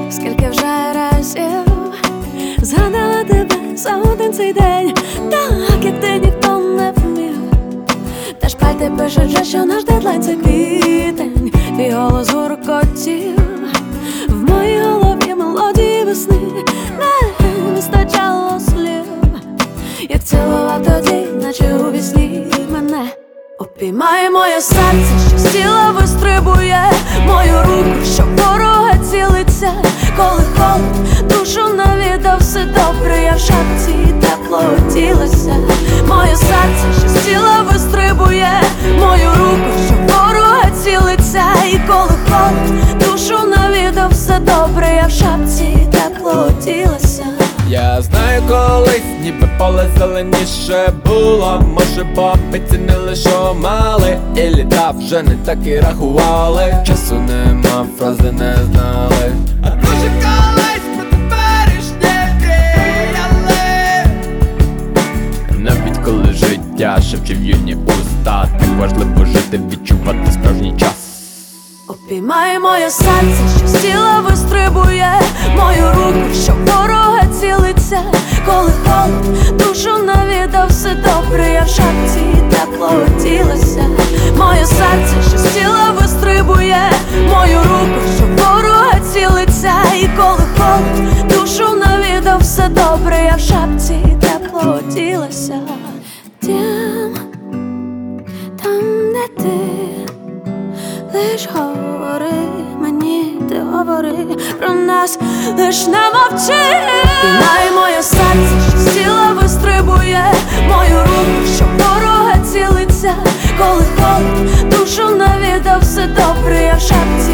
Скільки вже разів згадала тебе за один цей день, так як ти ніхто не вмів. Та шпальти пишуть вже, що наш дедлайн це квітень. Твій голос гуркотів в моїй голові мелодії весни. Не вистачало слів, як цілував тоді, наче у вісні мене. Обіймай моє серце, що з тіла вистрибує, мою руку, що ворога цілиться. Коли холод душу навідав, все добре, я в шапці тепло оділася. Моє серце, що з тіла вистрибує, мою руку, що ворога цілиться. І коли холод душу навідав, все добре, я в шапці тепло оділася. Я знаю, колись ніби поле зеленіше було. Може, бабі цінили, що мали, і літа вже не так і рахували. Часу нема, фрази не знали. А дуже колись про теперішнє мріяли. Навіть коли життя шепче в юні уста, так важливо жити, відчувати справжній час. Обіймай моє серце, що з тіла вистрибує, мою руку, що ворога цілиться. Коли холод душу навідав, все добре, я в шапці тепло оділася. Моє серце, що з тіла вистрибує, мою руку, що ворога цілиться. І коли холод душу навідав, все добре, я в шапці тепло оділася. Дім, там де ти, лиш говори мені, ти говори про нас, лиш не мовчи. Обіймай моє серце, що з тіла вистрибує, мою руку, що ворога цілиться. Коли холод душу навідав, все добре, я в шапці